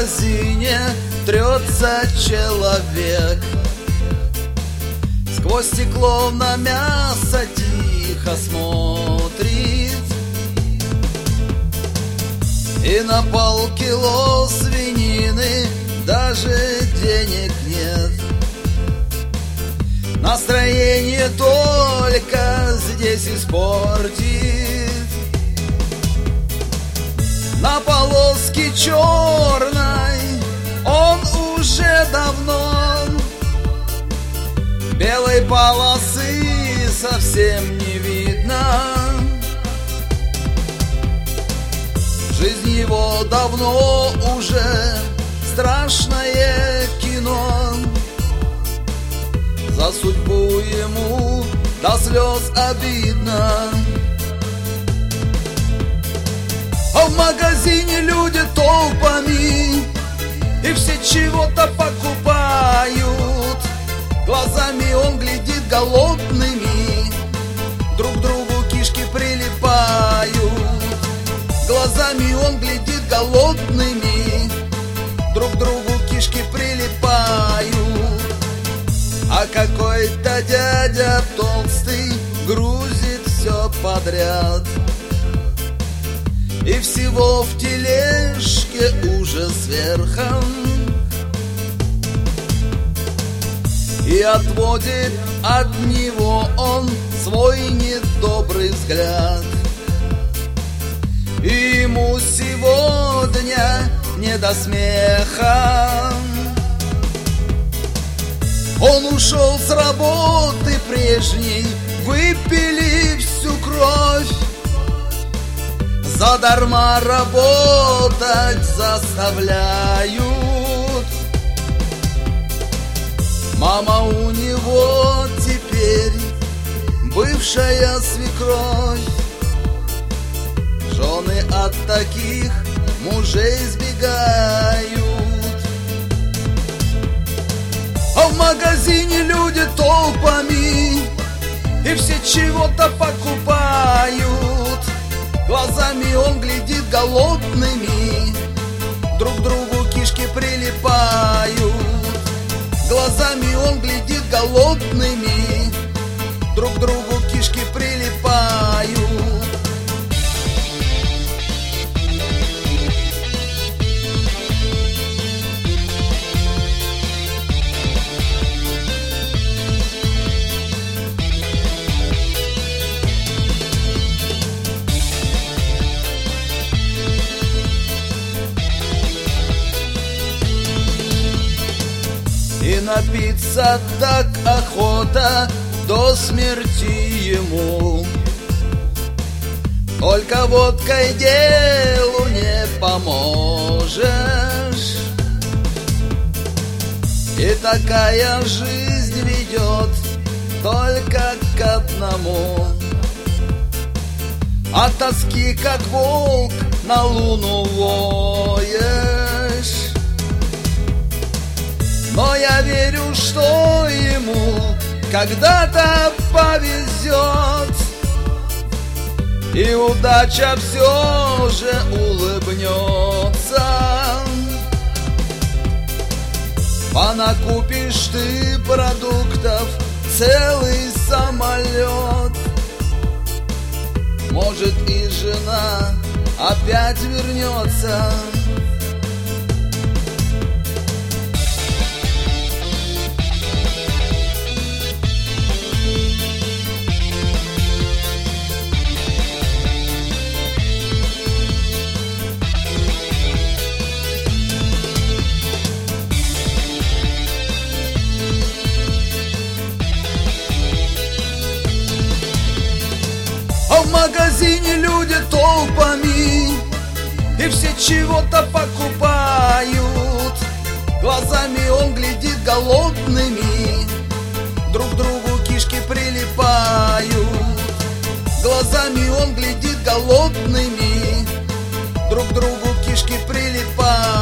магазине трется человек. Сквозь стекло на мясо тихо смотрит, и на полкило свинины даже денег нет. Настроение только здесь испортит. На полоске черной он уже давно, белой полосы совсем не видно. Жизнь его давно уже страшное кино. За судьбу ему до слез обидно. А в магазине люди толпами, и все чего-то покупают. Глазами он глядит голодными, друг к другу кишки прилипают. Глазами он глядит голодными, друг к другу кишки прилипают. А какой-то дядя толстый грузит все подряд, и всего в тележке уже сверхом, и отводит от него он свой недобрый взгляд. И ему сегодня не до смеха. Он ушел с работы прежней, выпили всю кровь, задарма работать заставляют. Мама у него теперь бывшая свекровь. Жены от таких мужей сбегают. А в магазине люди толпами, и все чего-то покупают. Глазами он глядит голодными, друг к другу кишки прилипают. Глазами он глядит голодными, друг к другу кишки прилипают. И напиться так охота до смерти ему. Только водкой делу не поможешь, и такая жизнь ведет только к одному. От тоски, как волк, на луну воешь. Но я верю, что ему когда-то повезет, и удача все же улыбнется. Понакупишь ты продуктов целый самолет, может, и жена опять вернется. А в магазине люди толпами, и все чего-то покупают. Глазами он глядит голодными, друг к другу кишки прилипают. Глазами он глядит голодными, друг к другу кишки прилипают.